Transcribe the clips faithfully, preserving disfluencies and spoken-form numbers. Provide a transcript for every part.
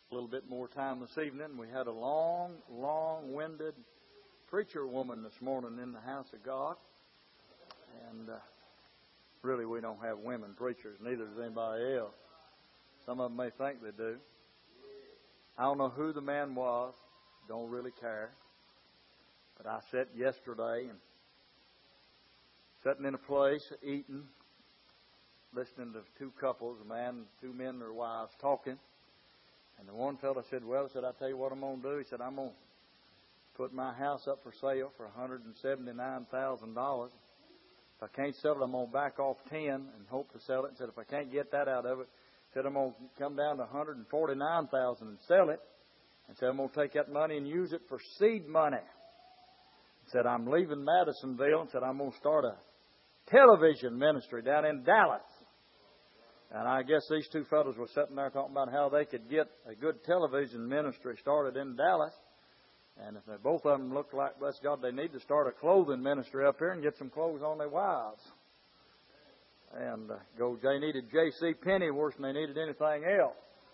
a little bit more time this evening. We had a long, long-winded preacher woman this morning in the house of God. And uh, really, we don't have women preachers. Neither does anybody else. Some of them may think they do. I don't know who the man was. Don't really care. But I sat yesterday and sitting in a place, eating, listening to two couples, a man, two men and their wives talking. And the one fellow said, well, I said, I tell you what I'm going to do. He said, I'm going to put my house up for sale for one hundred seventy-nine thousand dollars. If I can't sell it, I'm going to back off ten and hope to sell it. He said, if I can't get that out of it, he said, I'm going to come down to one hundred forty-nine thousand dollars and sell it. And said, I'm going to take that money and use it for seed money. He said, I'm leaving Madisonville. And said, I'm going to start a television ministry down in Dallas. And I guess these two fellows were sitting there talking about how they could get a good television ministry started in Dallas. And if they, both of them looked like, bless God, they need to start a clothing ministry up here and get some clothes on their wives. And uh, go, they needed J C Penney worse than they needed anything else.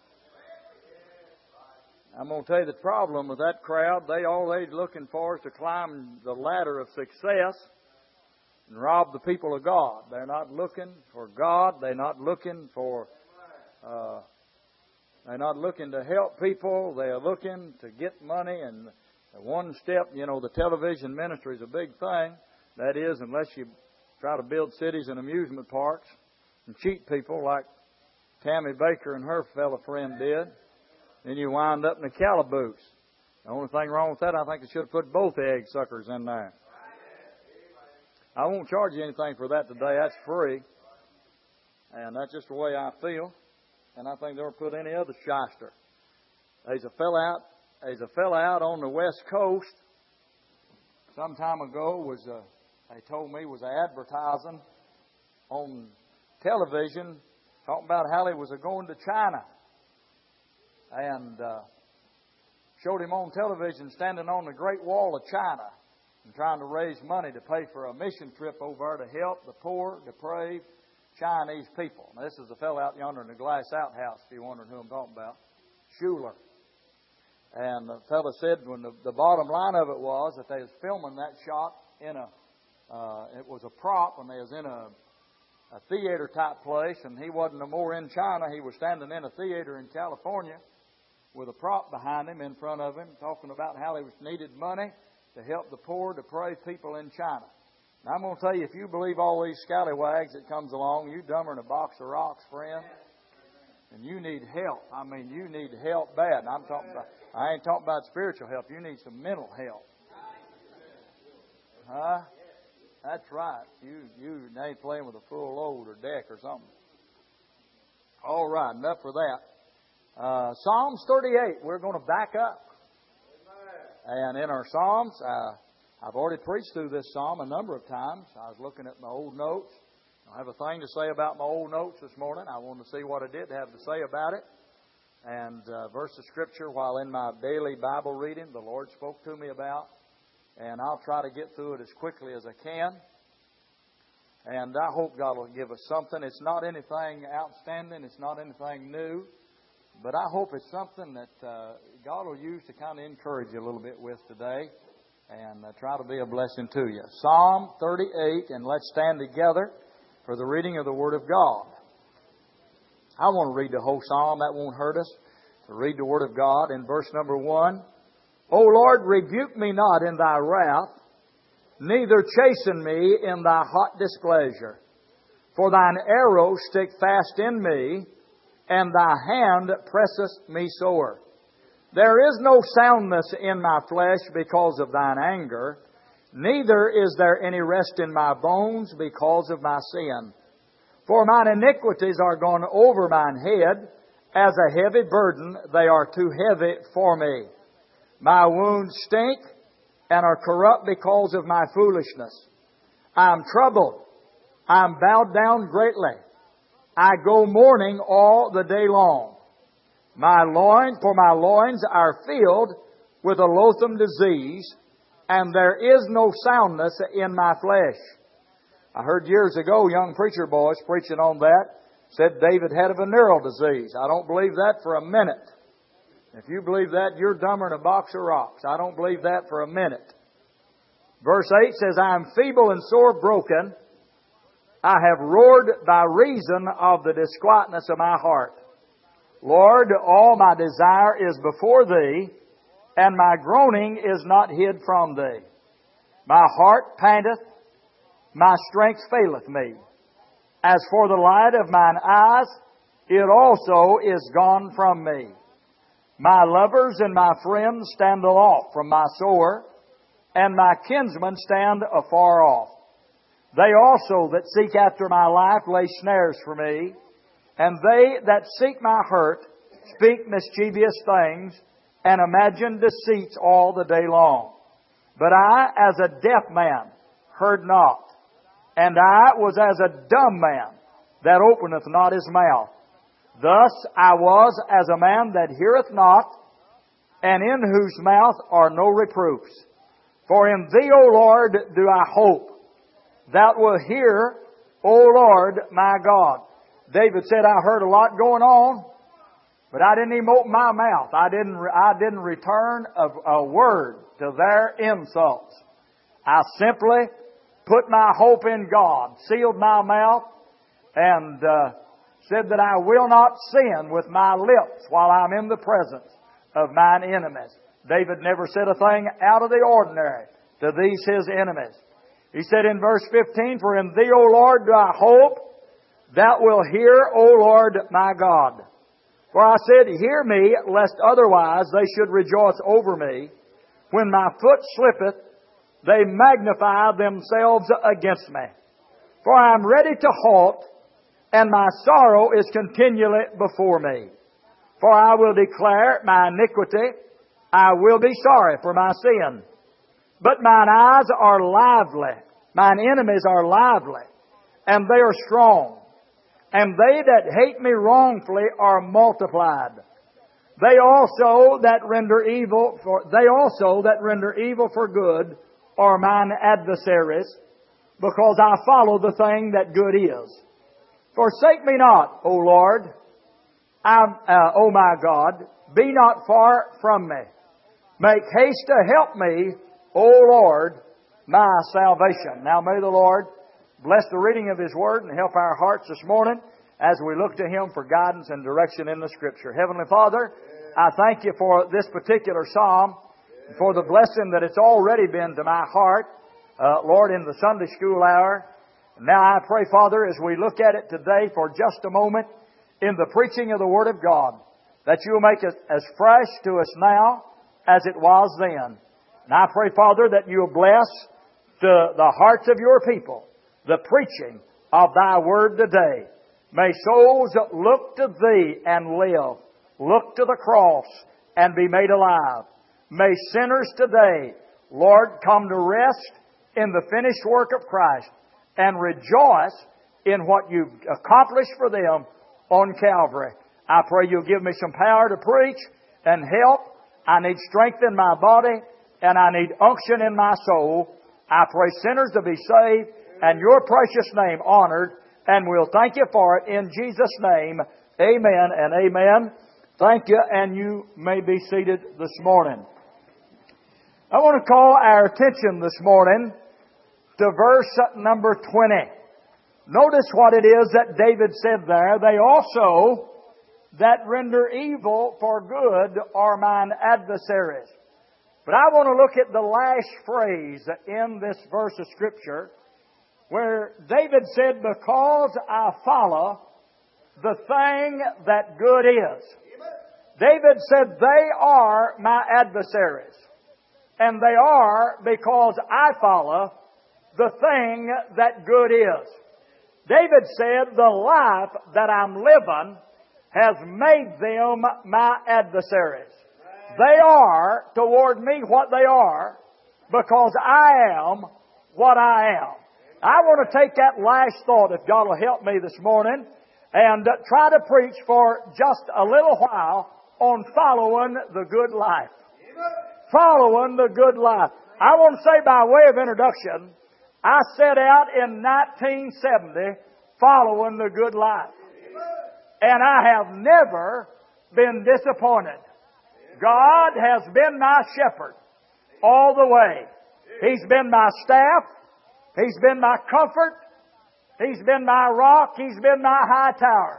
I'm going to tell you the problem with that crowd. They all they're looking for is to climb the ladder of success and rob the people of God. They're not looking for God. They're not looking for, uh, they're not looking to help people. They're looking to get money. And one step, you know, the television ministry is a big thing. That is, unless you try to build cities and amusement parks and cheat people like Tammy Baker and her fellow friend did, then you wind up in a calaboose. The only thing wrong with that, I think they should have put both egg suckers in there. I won't charge you anything for that today. That's free. And that's just the way I feel. And I think they'll put any other shyster. There's a fella out, there's a fella out on the West Coast some time ago was, uh, they told me, was advertising on television talking about how he was going to China. And uh, showed him on television standing on the Great Wall of China and trying to raise money to pay for a mission trip over there to help the poor, depraved Chinese people. Now, this is a fellow out yonder in the glass outhouse, if you're wondering who I'm talking about, Schuler. And the fellow said when the, the bottom line of it was that they was filming that shot in a, uh, it was a prop when they was in a, a theater type place, and he wasn't no more in China. He was standing in a theater in California with a prop behind him in front of him, talking about how he was needed money to help the poor, depraved people in China. Now, I'm going to tell you, if you believe all these scallywags that comes along, you dumber than a box of rocks, friend. And you need help. I mean, you need help bad. And I'm talking about, I ain't talking about spiritual help. You need some mental help. Huh? That's right. You, you ain't playing with a full load or deck or something. All right, enough for that. Uh, Psalms thirty-eight, we're going to back up. And in our Psalms, uh, I've already preached through this Psalm a number of times. I was looking at my old notes. I have a thing to say about my old notes this morning. I wanted to see what I did have to say about it. And uh, verse of Scripture, while in my daily Bible reading, the Lord spoke to me about. And I'll try to get through it as quickly as I can. And I hope God will give us something. It's not anything outstanding. It's not anything new. But I hope it's something that uh, God will use to kind of encourage you a little bit with today and uh, try to be a blessing to you. Psalm thirty-eight, and let's stand together for the reading of the Word of God. I want to read the whole Psalm. That won't hurt us. To read the Word of God in verse number one. O Lord, rebuke me not in thy wrath, neither chasten me in thy hot displeasure. For thine arrows stick fast in me, and thy hand presseth me sore. There is no soundness in my flesh because of thine anger, neither is there any rest in my bones because of my sin. For mine iniquities are gone over mine head, as a heavy burden they are too heavy for me. My wounds stink and are corrupt because of my foolishness. I am troubled, I am bowed down greatly. I go mourning all the day long. My loins, for my loins are filled with a loathsome disease, and there is no soundness in my flesh. I heard years ago young preacher boys preaching on that, said David had a venereal disease. I don't believe that for a minute. If you believe that, you're dumber than a box of rocks. I don't believe that for a minute. Verse eight says, I am feeble and sore broken. I have roared by reason of the disquietness of my heart. Lord, all my desire is before Thee, and my groaning is not hid from Thee. My heart panteth, my strength faileth me. As for the light of mine eyes, it also is gone from me. My lovers and my friends stand aloft from my sore, and my kinsmen stand afar off. They also that seek after my life lay snares for me, and they that seek my hurt speak mischievous things, and imagine deceits all the day long. But I, as a deaf man, heard not, and I was as a dumb man that openeth not his mouth. Thus I was as a man that heareth not, and in whose mouth are no reproofs. For in Thee, O Lord, do I hope. Thou wilt hear, O Lord, my God. David said, I heard a lot going on, but I didn't even open my mouth. I didn't, I didn't return a, a word to their insults. I simply put my hope in God, sealed my mouth, and uh, said that I will not sin with my lips while I'm in the presence of mine enemies. David never said a thing out of the ordinary to these his enemies. He said in verse fifteen, For in Thee, O Lord, do I hope. Thou wilt hear, O Lord, my God. For I said, Hear me, lest otherwise they should rejoice over me. When my foot slippeth, they magnify themselves against me. For I am ready to halt, and my sorrow is continually before me. For I will declare my iniquity, I will be sorry for my sin. But mine eyes are lively, mine enemies are lively, and they are strong. And they that hate me wrongfully are multiplied. They also that render evil for they also that render evil for good are mine adversaries, because I follow the thing that good is. Forsake me not, O Lord, I, uh, O my God, be not far from me. Make haste to help me, O Lord, my salvation. Now may the Lord bless the reading of His Word and help our hearts this morning as we look to Him for guidance and direction in the Scripture. Heavenly Father, I thank You for this particular psalm, for the blessing that it's already been to my heart, uh, Lord, in the Sunday school hour. Now I pray, Father, as we look at it today for just a moment in the preaching of the Word of God, that You will make it as fresh to us now as it was then. And I pray, Father, that You will bless to the hearts of Your people the preaching of Thy Word today. May souls look to Thee and live, look to the cross and be made alive. May sinners today, Lord, come to rest in the finished work of Christ and rejoice in what You've accomplished for them on Calvary. I pray You'll give me some power to preach and help. I need strength in my body and I need unction in my soul. I pray sinners to be saved and Your precious name honored, and we'll thank You for it in Jesus' name. Amen and amen. Thank you, and you may be seated this morning. I want to call our attention this morning to verse number twenty. Notice what it is that David said there. They also that render evil for good are mine adversaries. But I want to look at the last phrase in this verse of Scripture where David said, because I follow the thing that good is. David said, they are my adversaries. And they are because I follow the thing that good is. David said, the life that I'm living has made them my adversaries. They are toward me what they are because I am what I am. I want to take that last thought, if God will help me this morning, and try to preach for just a little while on following the good life. Following the good life. I want to say by way of introduction, I set out in nineteen seventy following the good life. And I have never been disappointed. God has been my shepherd all the way. He's been my staff. He's been my comfort. He's been my rock. He's been my high tower.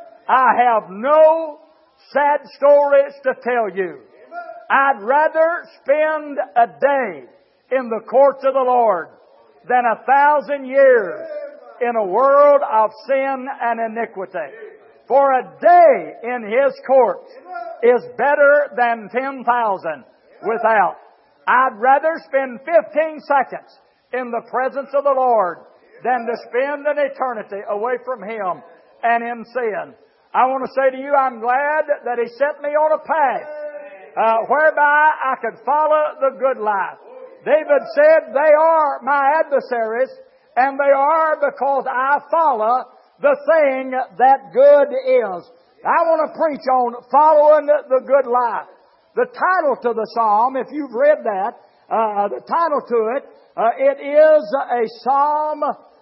I have no sad stories to tell you. I'd rather spend a day in the courts of the Lord than a thousand years in a world of sin and iniquity. For a day in His courts is better than ten thousand without. I'd rather spend fifteen seconds in the presence of the Lord than to spend an eternity away from Him and in sin. I want to say to you, I'm glad that He set me on a path uh, whereby I could follow the good life. David said, they are my adversaries, and they are because I follow the thing that good is. I want to preach on following the good life. The title to the psalm, if you've read that, uh, the title to it, uh, it is a psalm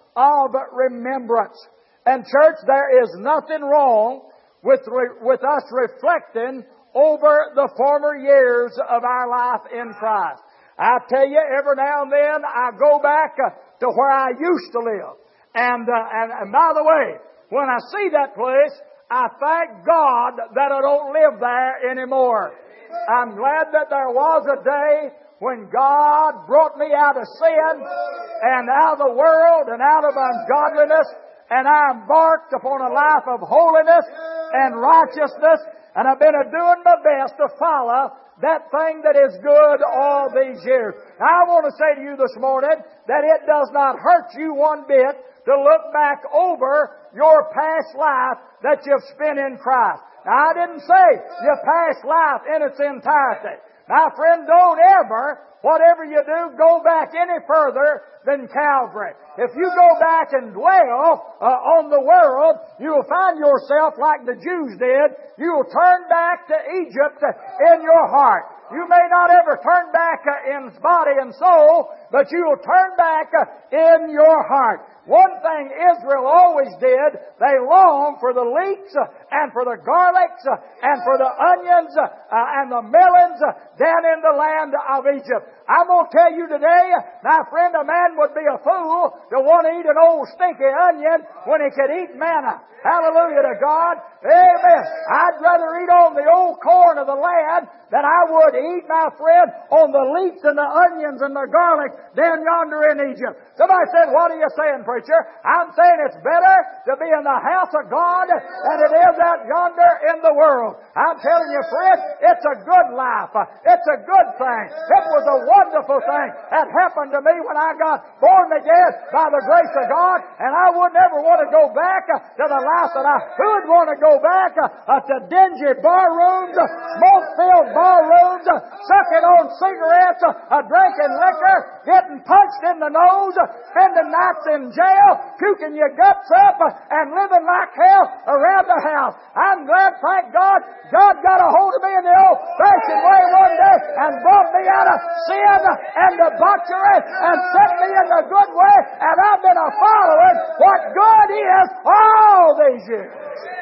of remembrance. And church, there is nothing wrong with re- with us reflecting over the former years of our life in Christ. I tell you, every now and then I go back uh, to where I used to live. And, uh, and, and by the way, when I see that place, I thank God that I don't live there anymore. I'm glad that there was a day when God brought me out of sin and out of the world and out of ungodliness, and I embarked upon a life of holiness and righteousness, and I've been doing my best to follow that thing that is good all these years. I want to say to you this morning that it does not hurt you one bit to look back over your past life that you've spent in Christ. Now, I didn't say your past life in its entirety. My friend, don't ever, whatever you do, go back any further than Calvary. If you go back and dwell uh, on the world, you will find yourself like the Jews did. You will turn back to Egypt in your heart. You may not ever turn back uh, in body and soul, but you will turn back uh, in your heart. One thing Israel always did, they longed for the leeks uh, and for the garlics uh, and for the onions uh, uh, and the melons uh, down in the land of Egypt. I'm going to tell you today, my friend, a man would be a fool to want to eat an old stinky onion when he could eat manna. Hallelujah to God. Amen. I'd rather eat on the old corn of the land than I would eat, my friend, on the leeks and the onions and the garlic down yonder in Egypt. Somebody said, what are you saying, preacher? I'm saying it's better to be in the house of God than it is out yonder in the world. I'm telling you, friend, it's a good life. It's a good thing. It was a wonderful thing that happened to me when I got born again by the grace of God, and I would never want to go back to the life that I... Who would want to go back uh, to dingy bar rooms, uh, smoke-filled bar rooms, uh, sucking on cigarettes, uh, drinking liquor, getting punched in the nose, uh, spending nights in jail, puking your guts up, uh, and living like hell around the house? I'm glad, thank God, God got a hold of me in the old-fashioned way one day and brought me out of sin and debauchery and set me in the good way, and I've been a following what God is all these years.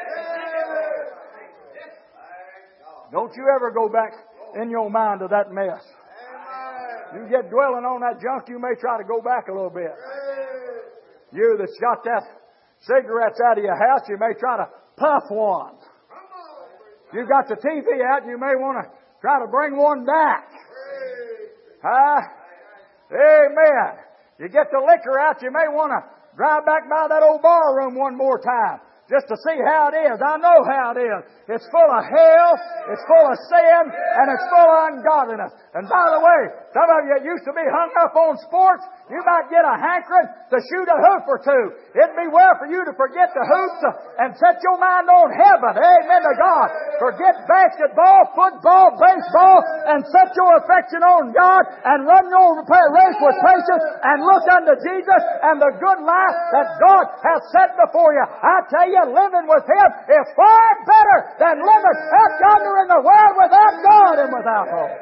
Don't you ever go back in your mind to that mess. You get dwelling on that junk, you may try to go back a little bit. You that's got that cigarettes out of your house, you may try to puff one. You got the T V out, you may want to try to bring one back. Huh? Amen. You get the liquor out, you may want to drive back by that old bar room one more time, just to see how it is. I know how it is. It's full of hell, it's full of sin, and it's full of ungodliness. And by the way, some of you used to be hung up on sports. You might get a hankering to shoot a hoop or two. It'd be well for you to forget the hoops and set your mind on heaven. Amen to God. Forget basketball, football, baseball, and set your affection on God and run your race with patience and look unto Jesus and the good life that God has set before you. I tell you, living with Him is far better than living out yonder in the world without God and without hope.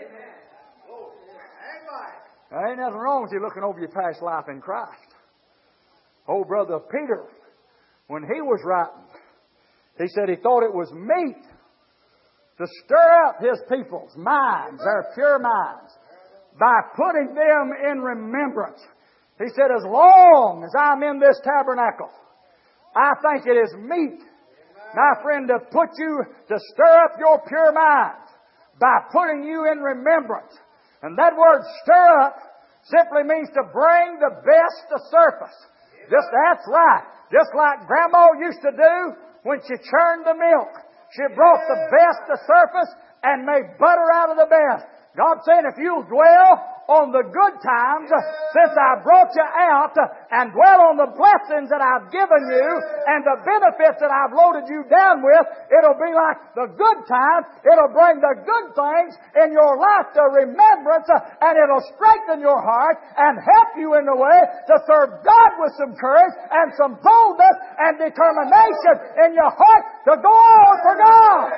There ain't nothing wrong with you looking over your past life in Christ. Old brother Peter, when he was writing, he said he thought it was meat to stir up His people's minds, their pure minds, by putting them in remembrance. He said, as long as I'm in this tabernacle, I think it is meet, my friend, to put you, to stir up your pure minds by putting you in remembrance. And that word stir up simply means to bring the best to surface. Just, that's right. Just like Grandma used to do when she churned the milk. She brought the best to surface and made butter out of the best. God's saying, if you'll dwell on the good times since I brought you out and dwell on the blessings that I've given you and the benefits that I've loaded you down with, it'll be like the good times. It'll bring the good things in your life to remembrance, and it'll strengthen your heart and help you in the way to serve God with some courage and some boldness and determination in your heart to go on for God.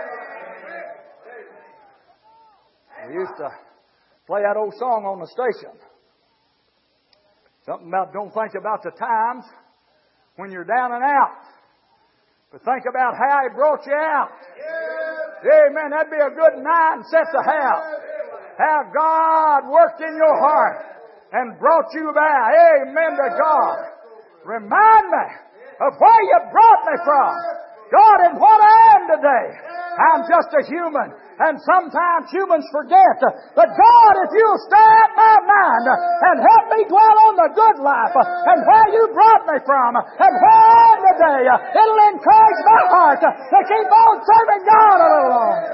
We used to play that old song on the station. Something about don't think about the times when you're down and out, but think about how He brought you out. Amen. That'd be a good mindset to have. How God worked in your heart and brought you back. Amen to God. Remind me of where you brought me from. God, and what I am today. I'm just a human, and sometimes humans forget. But God, if you'll stir up my mind and help me dwell on the good life and where you brought me from and where I am today, it'll encourage my heart to keep on serving God a little longer.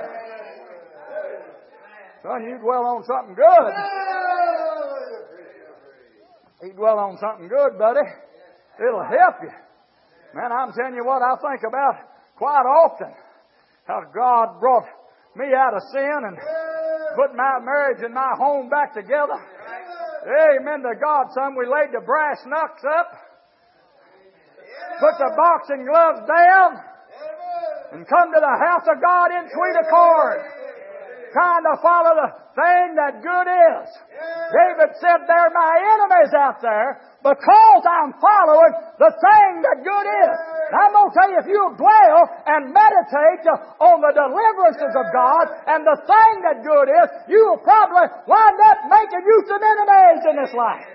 Son, you dwell on something good. You dwell on something good, buddy. It'll help you. Man, I'm telling you what I think about quite often. How God brought me out of sin and put my marriage and my home back together. Amen to God, son. We laid the brass knucks up, put the boxing gloves down, and come to the house of God in sweet accord, trying to follow the thing that good is. David said, "They're my enemies out there because I'm following the thing that good is." And I'm going to tell you, if you'll dwell and meditate on the deliverances of God and the thing that good is, you will probably wind up making you some enemies in this life.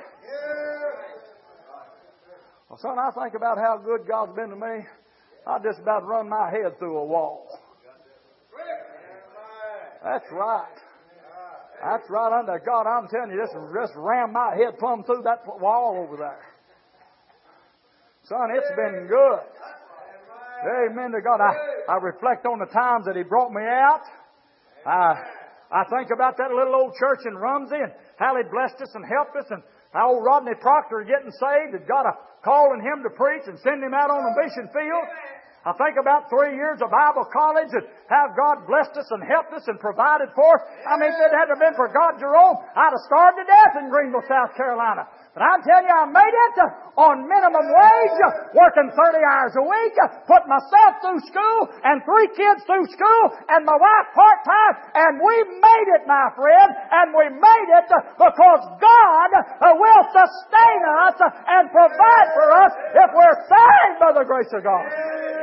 Well, son, I think about how good God's been to me. I just about run my head through a wall. That's right. That's right under God. I'm telling you, this just rammed my head plumb through that wall over there. Son, it's been good. Amen to God. I, I reflect on the times that He brought me out. I, I think about that little old church in Rumsey and how He blessed us and helped us, and how old Rodney Proctor getting saved had got a calling him to preach and send him out on the mission field. I think about three years of Bible college and how God blessed us and helped us and provided for us. I mean, if it hadn't been for God Jerome, I'd have starved to death in Greenville, South Carolina. But I'm telling you, I made it on minimum wage, working thirty hours a week, put myself through school and three kids through school and my wife part-time, and we made it, my friend, and we made it because God will sustain us and provide for us if we're saved by the grace of God.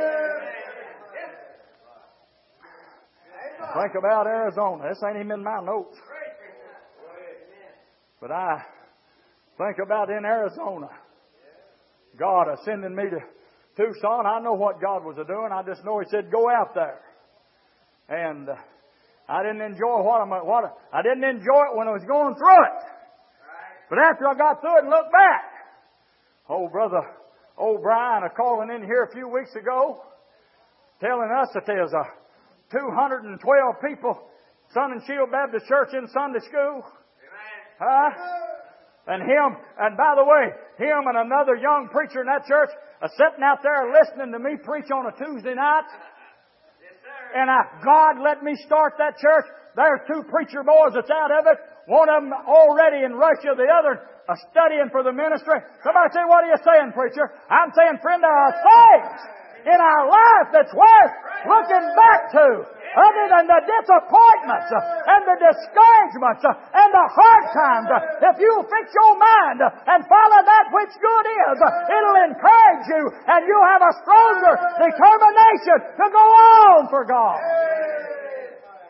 Think about Arizona. This ain't even in my notes. But I think about in Arizona, God sending me to Tucson. I know what God was doing. I just know He said, go out there. And uh, I didn't enjoy what, I'm, what I didn't enjoy it when I was going through it. But after I got through it and looked back, old brother O'Brien a calling in here a few weeks ago, telling us that there's a two hundred twelve people, Sun and Shield Baptist Church in Sunday school. Huh? And him, and by the way, him and another young preacher in that church are sitting out there listening to me preach on a Tuesday night. Yes, sir. And I, God let me start that church. There's two preacher boys that's out of it. One of them already in Russia, the other uh, studying for the ministry. Somebody say, what are you saying, preacher? I'm saying, friend, there are things in our life that's worth looking back to, other than the disappointments and the discouragements and the hard times. If you fix your mind and follow that which good is, it'll encourage you and you'll have a stronger determination to go on for God.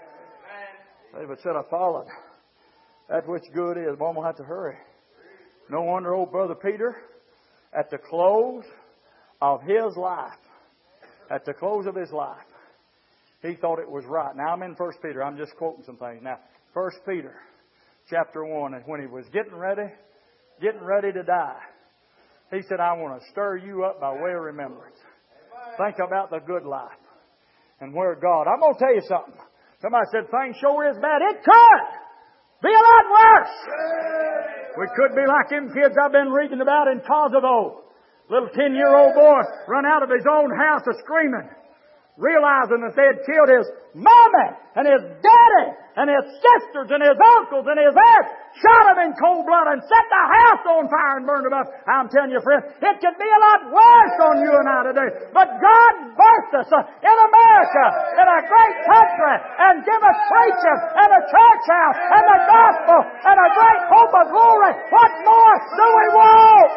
David said, I followed that which good is. Boy, I'm going to have to hurry. No wonder old Brother Peter, at the close of his life, at the close of his life, he thought it was right. Now, I'm in First Peter. I'm just quoting some things. Now, First Peter chapter one, and when he was getting ready, getting ready to die, he said, I want to stir you up by way of remembrance. Think about the good life and where God. I'm going to tell you something. Somebody said things sure is bad. It could be a lot worse. We could be like them kids I've been reading about in Kosovo. Little ten-year-old boy run out of his own house a screaming, realizing that they had killed his mommy and his daddy and his sisters and his uncles and his aunts, shot them in cold blood and set the house on fire and burned them up. I'm telling you, friend, it could be a lot worse on you and I today. But God birthed us in America, in a great country, and give us preaching and a church house and the gospel and a great hope of glory. What more do we want?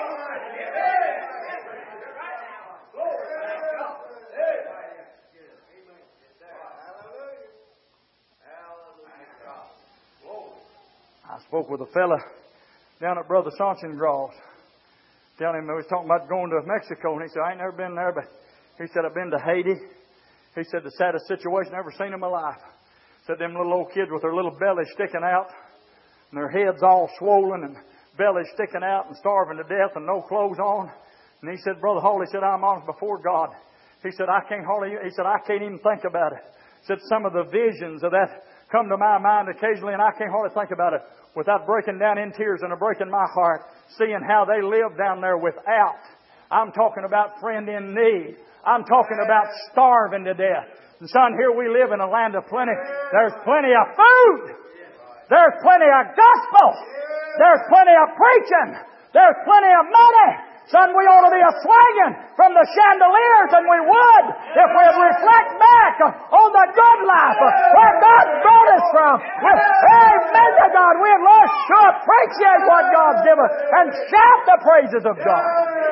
I spoke with a fella down at Brother Sonsengraw's, telling him I was talking about going to Mexico, and he said, I ain't never been there, but he said, I've been to Haiti. He said, the saddest situation I've ever seen in my life. Said, them little old kids with their little bellies sticking out, and their heads all swollen, and bellies sticking out, and starving to death, and no clothes on. And he said, Brother Hall, he said, I'm honest before God. He said, I can't hardly, he said, I can't even think about it. He said, some of the visions of that come to my mind occasionally, and I can't hardly think about it without breaking down in tears and a breaking my heart, seeing how they live down there without. I'm talking about friend in need. I'm talking about starving to death. And son, here we live in a land of plenty. There's plenty of food. There's plenty of gospel. There's plenty of preaching. There's plenty of money. Son, we ought to be a swinging from the chandeliers, and we would if we would reflect back on the good life where God brought us from. Amen to God. We'd love to appreciate what God's given and shout the praises of God.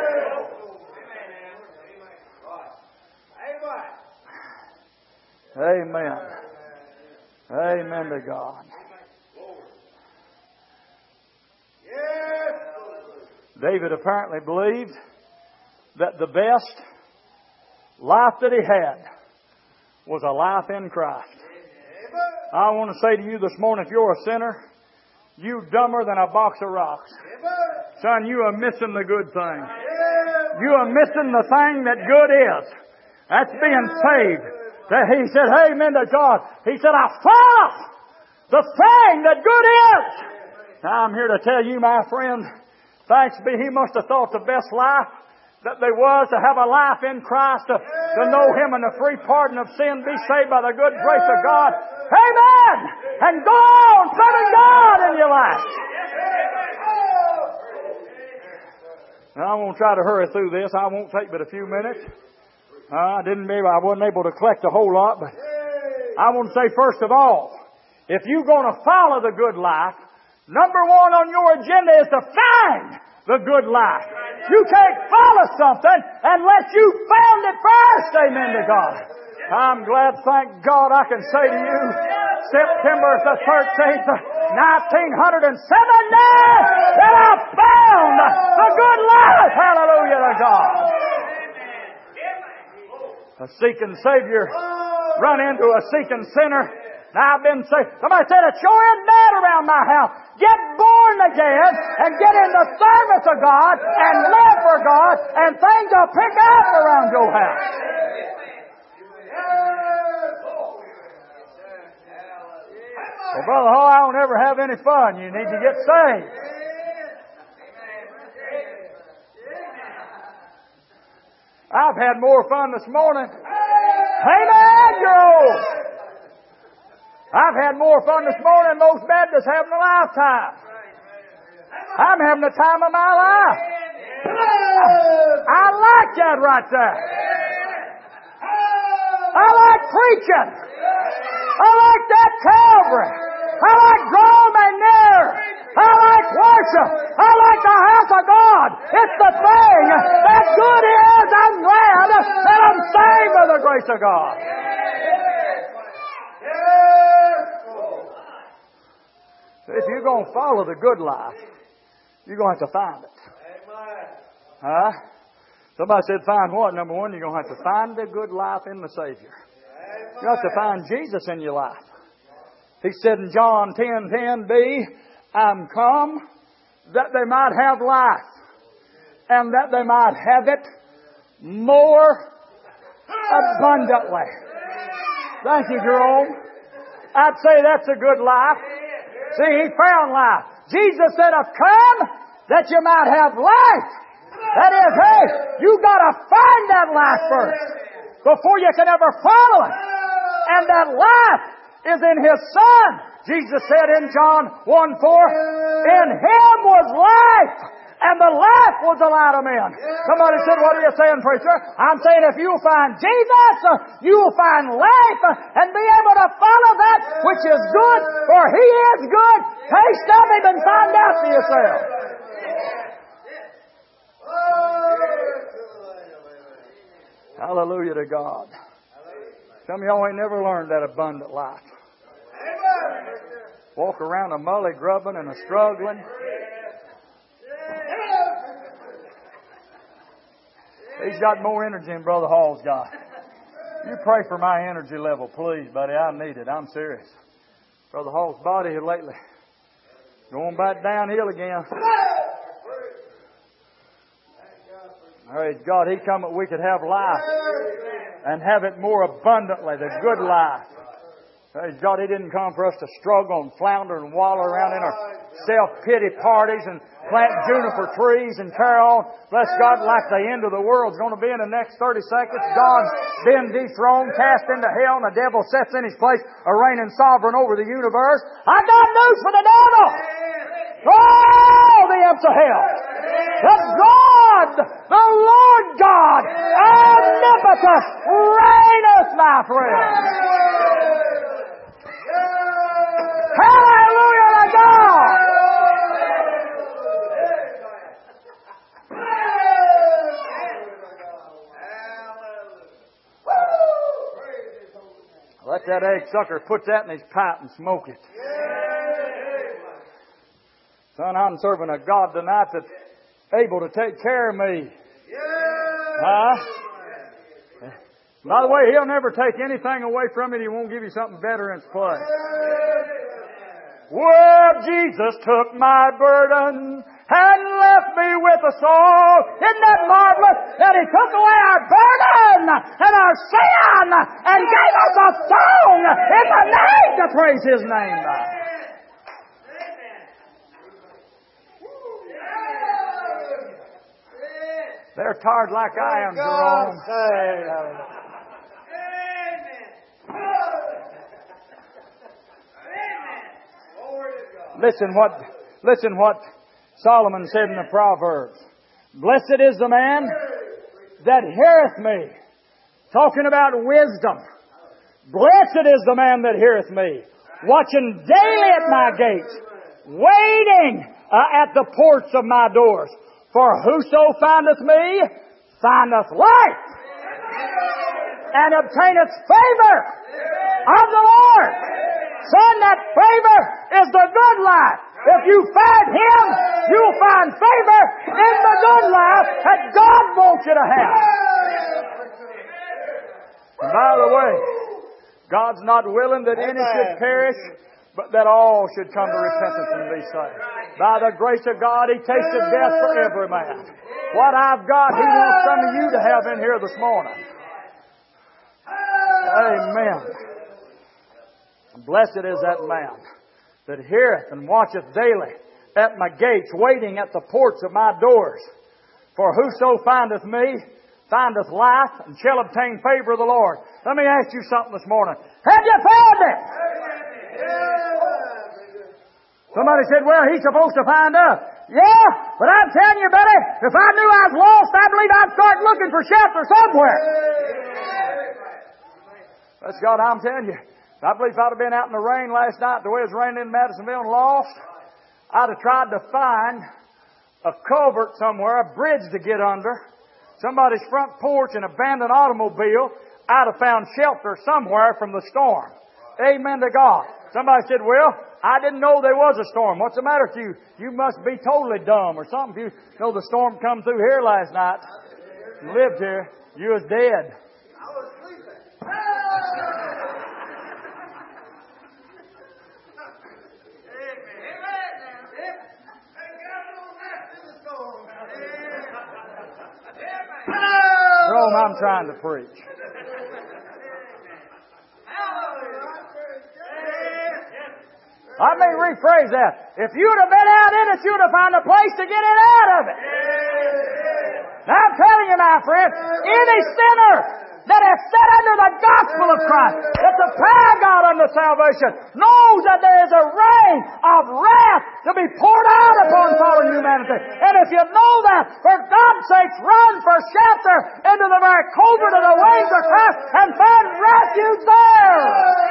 Amen. Amen to God. David apparently believed that the best life that he had was a life in Christ. I want to say to you this morning, if you're a sinner, you dumber than a box of rocks. Son, you are missing the good thing. You are missing the thing that good is. That's being saved. He said, amen to God. He said, I follow the thing that good is. Now I'm here to tell you, my friend, thanks be, he must have thought the best life that there was to have a life in Christ, to, to know Him and the free pardon of sin, be saved by the good grace of God. Amen! And go on serving God in your life. Now, I won't try to hurry through this. I won't take but a few minutes. Uh, I didn't maybe I wasn't able to collect a whole lot, but I want to say first of all, if you're going to follow the good life, number one on your agenda is to find the good life. You can't follow something unless you found it first. Amen to God. I'm glad, thank God, I can say to you, September the thirteenth, nineteen seventy, that I found the good life. Hallelujah to God. A seeking Savior run into a seeking sinner. Now I've been saying, somebody said it sure is bad around my house. Get born again and get in the service of God and live for God, and things will pick up around your house. Well, Brother Hall, I don't ever have any fun. You need to get saved. I've had more fun this morning. Amen, you're old. I've had more fun this morning than most Baptists have in a lifetime. I'm having the time of my life. I like that right there. I like preaching. I like that Calvary. I like drawing me near. I like worship. I like the house of God. It's the thing that good is. I'm glad that I'm saved by the grace of God. going to follow the good life, you're going to have to find it. Huh? Somebody said, find what? Number one, you're going to have to find the good life in the Savior. You have to find Jesus in your life. He said in John ten ten b, I'm come that they might have life, and that they might have it more abundantly. Thank you, Jerome. I'd say that's a good life. See, he found life. Jesus said, I've come that you might have life. That is, hey, you got to find that life first before you can ever follow it. And that life is in His Son. Jesus said in John one four, in Him was life, and the life was the light of men. Somebody said, what are you saying, preacher? I'm saying if you'll find Jesus, you'll find life and be able to follow that which is good, for He is good. Taste of Him and find out for yourself. Hallelujah to God. Some of y'all ain't never learned that abundant life. Walk around a mully grubbing and a struggling. He's got more energy than Brother Hall's got. You pray for my energy level, please, buddy. I need it. I'm serious. Brother Hall's body here lately going back downhill again. Praise God. He come that we could have life and have it more abundantly, the good life. Praise God. He didn't come for us to struggle and flounder and wallow around in our self-pity parties and plant juniper trees and carry on. Bless God, like the end of the world's going to be in the next thirty seconds. God's been dethroned, cast into hell, and the devil sits in His place, a reigning sovereign over the universe. I got news for the devil! Oh, the imps of hell! That God, the Lord God, omnipotent, reigneth, my friend! Hallelujah to God! Let that egg sucker put that in his pipe and smoke it. Son, I'm serving a God tonight that's able to take care of me. Huh? By the way, He'll never take anything away from it. He won't give you something better in its place. Well, Jesus took my burden and left me with a soul. Isn't that marvelous? That He took away our burden and our sin and gave us a song in the night to praise His name by. They're tired like I am, Jerome. Listen what, listen what Solomon said in the Proverbs. Blessed is the man that heareth me. Talking about wisdom. Blessed is the man that heareth me. Watching daily at my gates. Waiting uh, at the ports of my doors. For whoso findeth me, findeth life. And obtaineth favor of the Lord. Son, that favor is the good life. If you find Him, you'll find favor in the good life that God wants you to have. And by the way, God's not willing that any should perish, but that all should come to repentance and be saved. By the grace of God, He tasted death for every man. What I've got, He wants some of you to have in here this morning. Amen. Blessed is that man that heareth and watcheth daily at my gates, waiting at the ports of my doors. For whoso findeth me, findeth life, and shall obtain favor of the Lord. Let me ask you something this morning. Have you found it? Somebody said, well, he's supposed to find us. Yeah, but I'm telling you, buddy, if I knew I was lost, I believe I'd start looking for shelter somewhere. That's God, I'm telling you. I believe if I'd have been out in the rain last night, the way it was raining in Madisonville and lost, I'd have tried to find a culvert somewhere, a bridge to get under, somebody's front porch, an abandoned automobile. I'd have found shelter somewhere from the storm. Amen to God. Somebody said, well, I didn't know there was a storm. What's the matter with you? You must be totally dumb or something. If you know the storm come through here last night and lived here, you was dead. I was sleeping. Rome, I'm trying to preach. I may rephrase that. If you'd have been out in it, you'd have found a place to get it out of it. Now I'm telling you, my friend, any sinner that has set under the gospel of Christ, that's a power of God unto salvation, knows that there is a rain of wrath to be poured out upon fallen humanity. And if you know that, for God's sake, run for shelter into the very covert of the wings of Christ and find refuge there.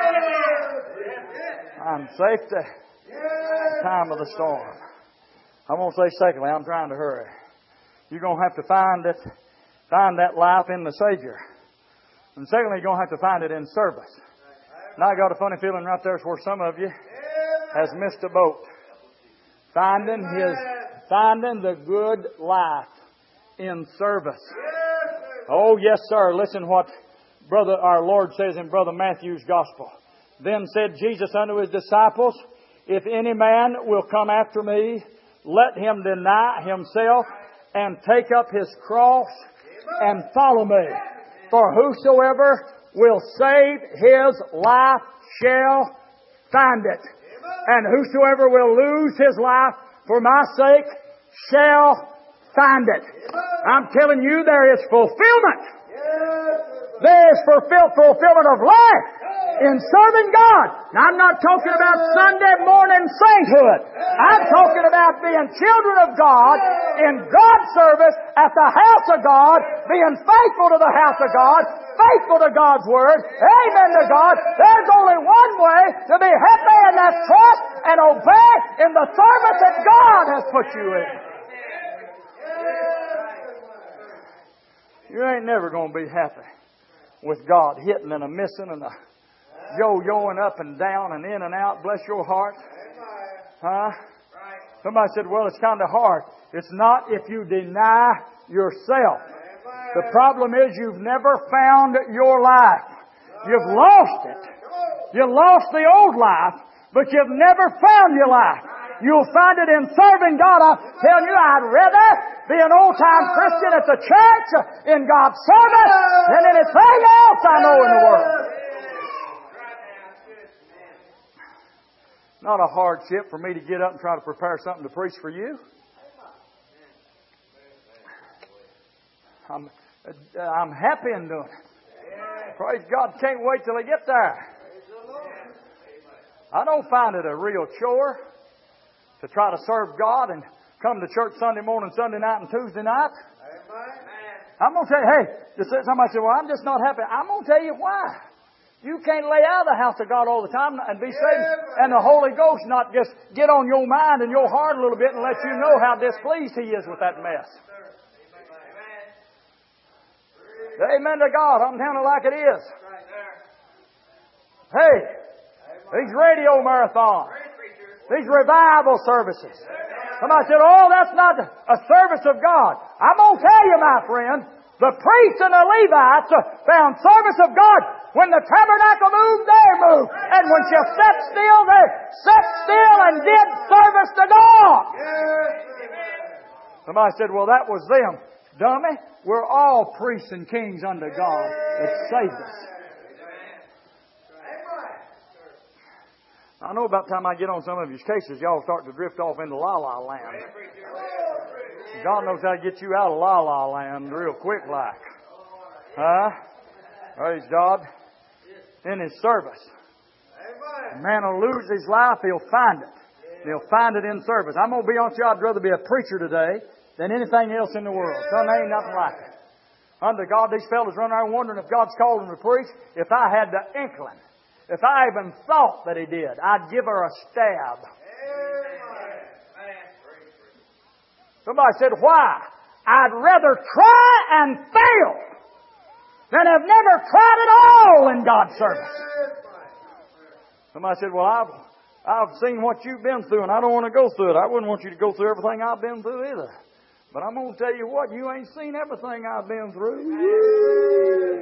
I'm safe to time of the storm. I'm going to say secondly, I'm trying to hurry. You're going to have to find it, find that life in the Savior. And secondly, you're going to have to find it in service. Now I got a funny feeling right there's where some of you has missed a boat. Finding his, finding the good life in service. Oh yes, sir. Listen what brother our Lord says in Brother Matthew's Gospel. Then said Jesus unto his disciples, if any man will come after me, let him deny himself and take up his cross and follow me. For whosoever will save his life shall find it. And whosoever will lose his life for my sake shall find it. I'm telling you, there is fulfillment. There is fulfill, fulfillment of life in serving God. Now, I'm not talking about Sunday morning sainthood. I'm talking about being children of God in God's service at the house of God, being faithful to the house of God, faithful to God's Word. Amen to God. There's only one way to be happy, and that's trust and obey in the service that God has put you in. You ain't never going to be happy with God hitting and a missing and a yo-yoing up and down and in and out. Bless your heart. Huh? Somebody said, well, it's kind of hard. It's not if you deny yourself. The problem is you've never found your life. You've lost it. You lost the old life, but you've never found your life. You'll find it in serving God. I'm telling you, I'd rather be an old-time Christian at the church in God's service than anything else I know in the world. Not a hardship for me to get up and try to prepare something to preach for you. I'm, I'm happy in doing it. Praise God. Can't wait till I get there. I don't find it a real chore to try to serve God and come to church Sunday morning, Sunday night, and Tuesday night. I'm going to tell you, hey, somebody said, well, I'm just not happy. I'm going to tell you why. You can't lay out of the house of God all the time and be saved, and the Holy Ghost not just get on your mind and your heart a little bit and let you know how displeased He is with that mess. Amen to God. I'm telling it like it is. Hey, these radio marathons, these revival services. Somebody said, oh, that's not a service of God. I'm going to tell you, my friend, the priests and the Levites found service of God. When the tabernacle moved, they moved. And when she sat still, they sat still and did service to God. Somebody said, well, that was them. Dummy, we're all priests and kings unto God that saved us. I know about the time I get on some of your cases, y'all start to drift off into la-la land. God knows how to get you out of la-la land real quick like. Huh? Praise God. In His service. A man will lose his life, he'll find it. He'll find it in service. I'm going to be honest with you, I'd rather be a preacher today than anything else in the world. Son, there ain't nothing like it. Under God, these fellas run around wondering if God's called them to preach. If I had the inkling, if I even thought that He did, I'd give her a stab. Somebody said, why? I'd rather try and fail than have never tried at all in God's service. Somebody said, well, I've, I've seen what you've been through and I don't want to go through it. I wouldn't want you to go through everything I've been through either. But I'm going to tell you what, you ain't seen everything I've been through.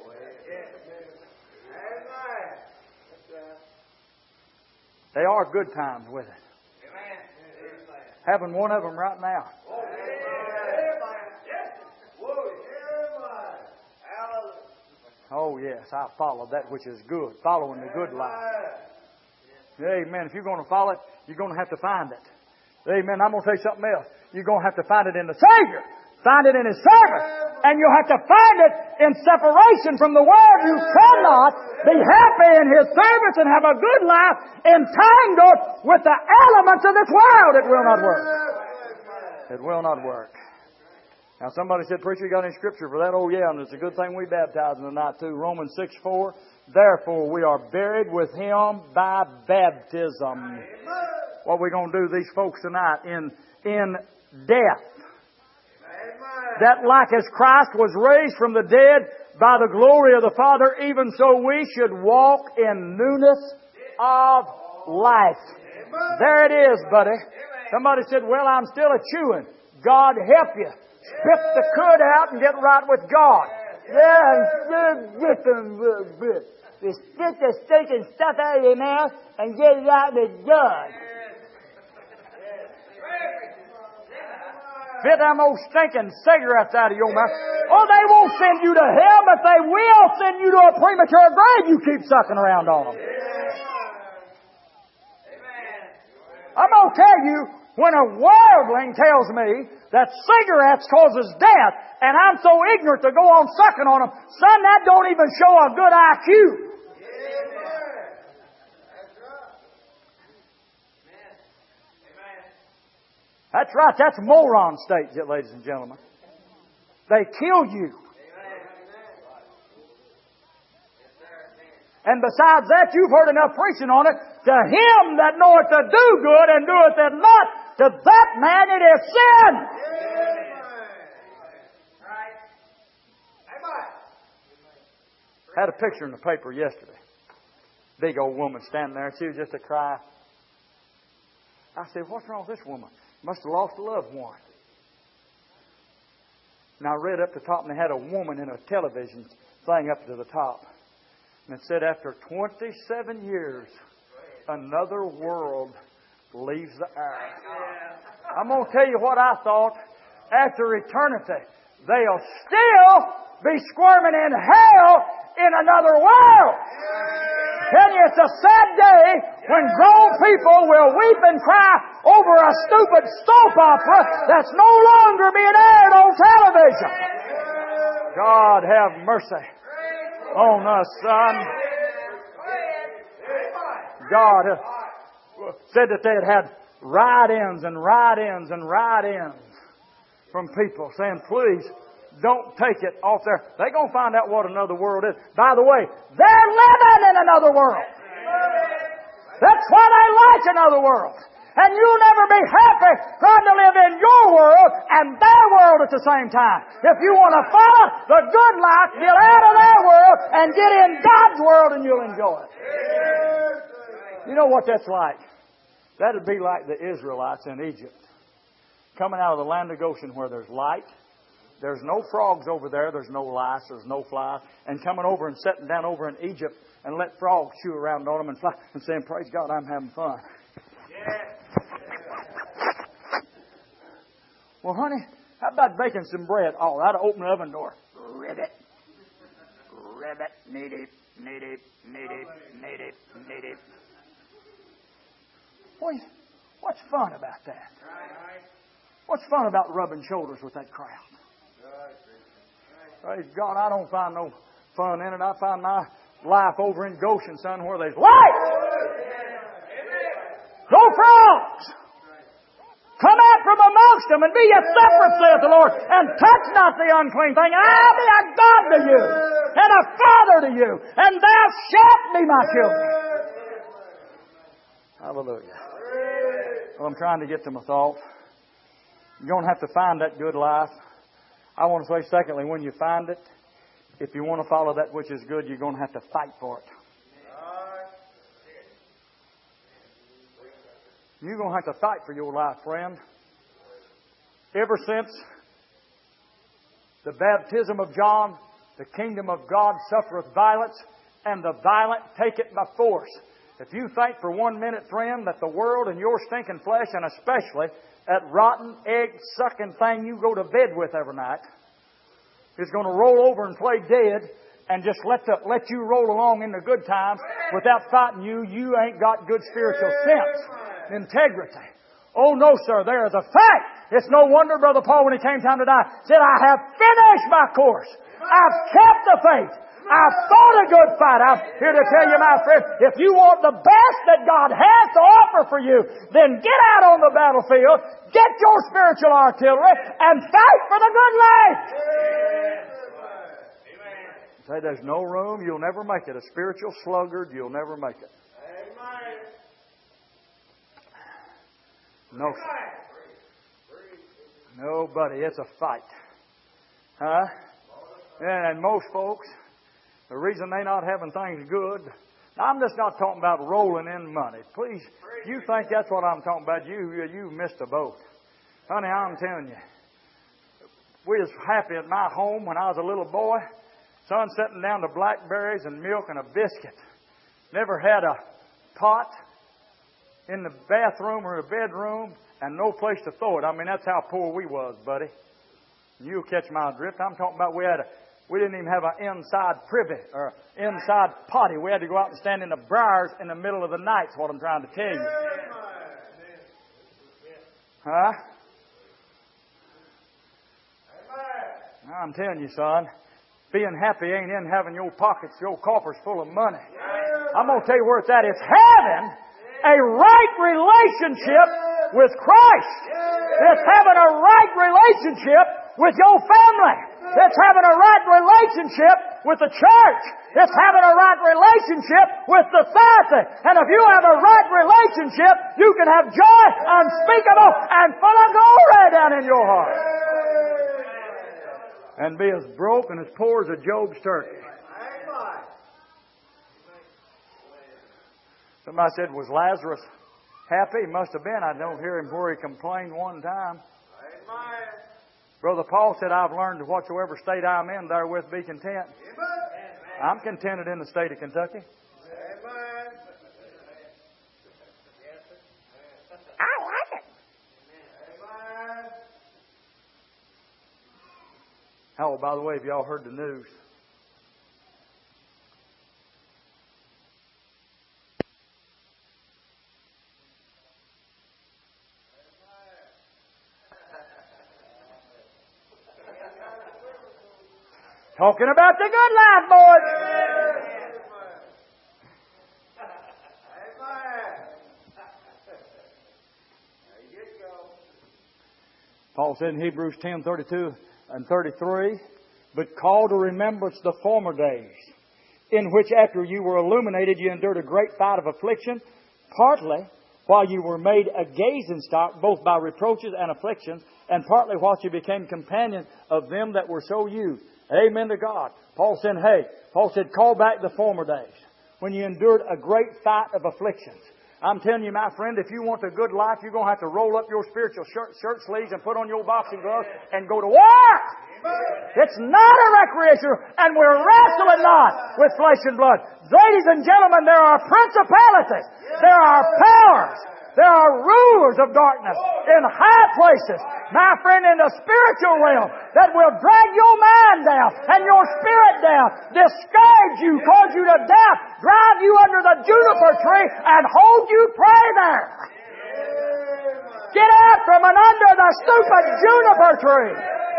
They are good times with it. Having one of them right now. Oh, yes, I follow that which is good. Following the good life. Amen. If you're going to follow it, you're going to have to find it. Amen. I'm going to tell you something else. You're going to have to find it in the Savior. Find it in His servant. And you'll have to find it in separation from the world. You cannot be happy in His service and have a good life entangled with the elements of this world. It will not work. It will not work. Now somebody said, preacher, you got any scripture for that? Oh yeah, and it's a good thing we baptize them tonight too. Romans six four. Therefore we are buried with Him by baptism. What we're going to do these folks tonight in, in death. That like as Christ was raised from the dead by the glory of the Father, even so we should walk in newness of life. There it is, buddy. Somebody said, well, I'm still a chewing. God help you. Spit the cud out and get right with God. Yeah, get them real good. You spit the stinking stuff out of your mouth and get it out with God. Spit them old stinking cigarettes out of your mouth. Oh, they won't send you to hell, but they will send you to a premature grave. You keep sucking around on them. I'm going to tell you, when a worldling tells me that cigarettes causes death, and I'm so ignorant to go on sucking on them, son, that don't even show a good I Q. That's right. That's moron state, ladies and gentlemen. They kill you. And besides that, you've heard enough preaching on it. To him that knoweth to do good and doeth it not, to that man it is sin. Had a picture in the paper yesterday. Big old woman standing there. She was just a cry. I said, what's wrong with this woman? Must have lost a loved one. And I read up the top, and they had a woman in a television thing up to the top. And it said, after twenty-seven years, another world leaves the earth. I'm going to tell you what I thought. After eternity, they'll still be squirming in hell in another world. Tell you, it's a sad day when grown people will weep and cry over a stupid soap opera that's no longer being aired on television. God have mercy on us, son. God said that they had had write-ins and write-ins and write-ins from people saying, please, don't take it off there. They're going to find out what another world is. By the way, they're living in another world. That's why they like another world. And you'll never be happy trying to live in your world and their world at the same time. If you want to follow the good life, get out of their world and get in God's world and you'll enjoy it. You know what that's like? That'd be like the Israelites in Egypt. Coming out of the land of Goshen where there's light. There's no frogs over there. There's no lice. There's no flies. And coming over and sitting down over in Egypt and let frogs chew around on them and fly and saying, praise God, I'm having fun. Yeah. Well, honey, how about baking some bread? Oh, I'd open the oven door. Ribbit. Ribbit. Need it. Need it. Need it. Need it. Need it. Boy, what's fun about that? What's fun about rubbing shoulders with that crowd? Praise God, I don't find no fun in it. I find my life over in Goshen, son, where there's light. No frogs. Come out from amongst them and be ye separate, saith the Lord, and touch not the unclean thing. I'll be a God to you, and a father to you, and thou shalt be my children. Hallelujah. Well, I'm trying to get to my thought. You're going to have to find that good life. I want to say, secondly, when you find it, if you want to follow that which is good, you're going to have to fight for it. You're going to have to fight for your life, friend. Ever since the baptism of John, the kingdom of God suffereth violence, and the violent take it by force. If you think for one minute, friend, that the world and your stinking flesh, and especially that rotten, egg-sucking thing you go to bed with every night, is going to roll over and play dead and just let the, let you roll along in the good times without fighting you, you ain't got good spiritual sense, integrity. Oh, no, sir, there is a fact. It's no wonder Brother Paul, when he came time to die, said, I have finished my course. I've kept the faith. I've fought a good fight. I'm here to tell you, my friend, if you want the best that God has to offer for you, then get out on the battlefield, get your spiritual artillery, and fight for the good life. Say, there's no room. You'll never make it. A spiritual sluggard, you'll never make it. No, nobody. It's a fight. Huh? And most folks, the reason they're not having things good, now I'm just not talking about rolling in money. Please, if you think that's what I'm talking about, you you missed a boat. Honey, I'm telling you, we was happy at my home when I was a little boy. Son sitting down to blackberries and milk and a biscuit. Never had a pot in the bathroom or the bedroom and no place to throw it. I mean, that's how poor we was, buddy. You'll catch my drift. I'm talking about we had a We didn't even have an inside privy or inside potty. We had to go out and stand in the briars in the middle of the night, is what I'm trying to tell you. Huh? I'm telling you, son, being happy ain't in having your pockets, your coffers full of money. I'm going to tell you where it's at. It's having a right relationship with Christ. It's having a right relationship with your family. It's having a right relationship with the church. It's having a right relationship with society. And if you have a right relationship, you can have joy unspeakable and full of glory down in your heart. And be as broke and as poor as a Job's turkey. Somebody said, was Lazarus happy? He must have been. I don't hear him where he complained one time. Brother Paul said, I've learned to whatsoever state I'm in, therewith be content. I'm contented in the state of Kentucky. I like it. Oh, by the way, have y'all heard the news? Talking about the good life, boys. Paul said in Hebrews ten, thirty-two and thirty-three, but call to remembrance the former days, in which after you were illuminated, you endured a great fight of affliction, partly while you were made a gazing stock, both by reproaches and afflictions, and partly while you became companion of them that were so used. Amen to God. Paul said, hey, Paul said, call back the former days when you endured a great fight of afflictions. I'm telling you, my friend, if you want a good life, you're going to have to roll up your spiritual shirt, shirt sleeves and put on your boxing gloves and go to war. It's not a recreation, and we're wrestling not with flesh and blood. Ladies and gentlemen, there are principalities. There are powers. There are rulers of darkness in high places, my friend, in the spiritual realm, that will drag your mind down and your spirit down, discourage you, cause you to doubt, drive you under the juniper tree, and hold you pray there. Get out from and under the stupid juniper tree.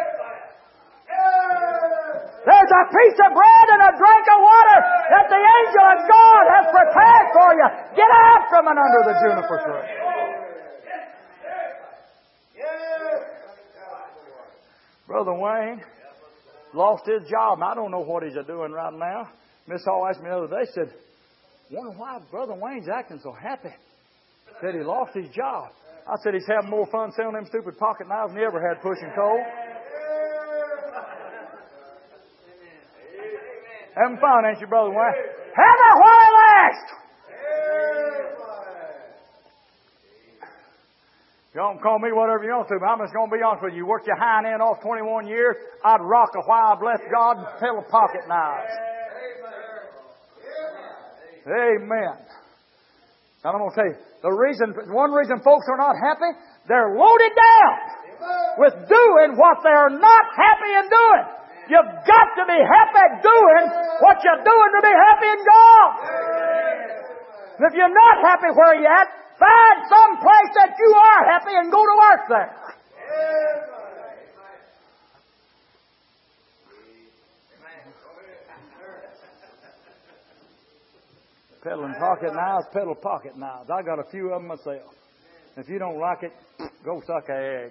There's a piece of bread and a drink of water that the angel of God has prepared for you. Get out from and under the juniper tree. Brother Wayne lost his job. I don't know what he's doing right now. Miss Hall asked me the other day, said, wonder why Brother Wayne's acting so happy. Said he lost his job. I said he's having more fun selling them stupid pocket knives than he ever had pushing coal. Having fun, ain't you, Brother Wayne? Have it while it lasts! Y'all can call me whatever you want to, but I'm just going to be honest with you. You worked your hind end off twenty-one years. I'd rock a while I've left God and pedal pocket knives. Amen. And I'm going to tell you, the reason, one reason folks are not happy, they're loaded down with doing what they're not happy in doing. You've got to be happy doing what you're doing to be happy in God. And if you're not happy where you're at, find some place that you are happy and go to work there. Peddling pocket knives, peddle pocket knives. I got a few of them myself. If you don't like it, go suck an egg.